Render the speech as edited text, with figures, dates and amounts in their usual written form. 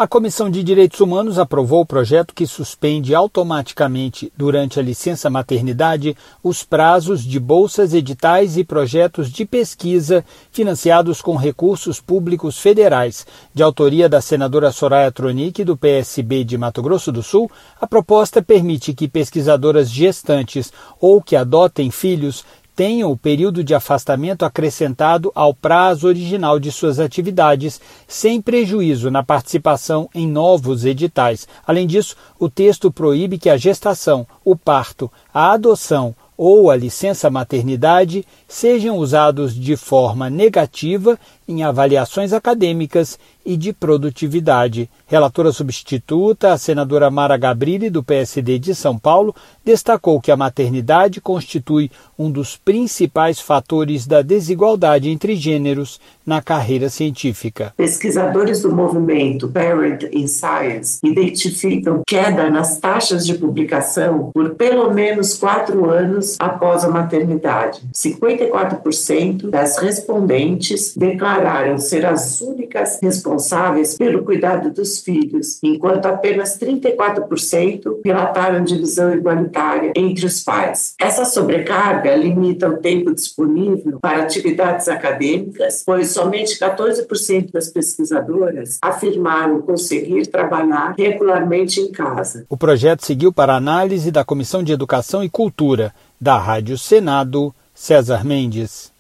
A Comissão de Direitos Humanos aprovou o projeto que suspende automaticamente, durante a licença maternidade, os prazos de bolsas, editais e projetos de pesquisa financiados com recursos públicos federais. De autoria da senadora Soraya Tronic, do PSB de Mato Grosso do Sul, a proposta permite que pesquisadoras gestantes ou que adotem filhos tenham o período de afastamento acrescentado ao prazo original de suas atividades, sem prejuízo na participação em novos editais. Além disso, o texto proíbe que a gestação, o parto, a adoção ou a licença maternidade sejam usados de forma negativa em avaliações acadêmicas e de produtividade. Relatora substituta, a senadora Mara Gabrilli, do PSD de São Paulo, destacou que a maternidade constitui um dos principais fatores da desigualdade entre gêneros na carreira científica. Pesquisadores do movimento Parent in Science identificam queda nas taxas de publicação por pelo menos 4 anos após a maternidade. 54% das respondentes declararam ser as únicas responsáveis pelo cuidado dos filhos, enquanto apenas 34% relataram divisão igualitária entre os pais. Essa sobrecarga limita o tempo disponível para atividades acadêmicas, pois somente 14% das pesquisadoras afirmaram conseguir trabalhar regularmente em casa. O projeto seguiu para análise da Comissão de Educação e Cultura, da Rádio Senado, César Mendes.